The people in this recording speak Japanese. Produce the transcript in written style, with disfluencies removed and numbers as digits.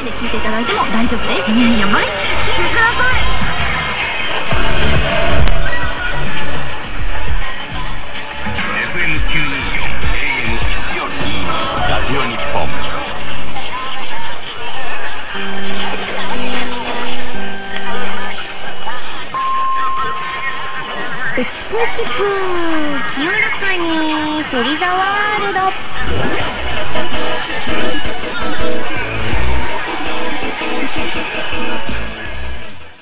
で聞いていただいても大丈夫です。やばい、聞いてください。 FM924 AM1422 ラジオ日本。 キプ清らかにフリザワールド。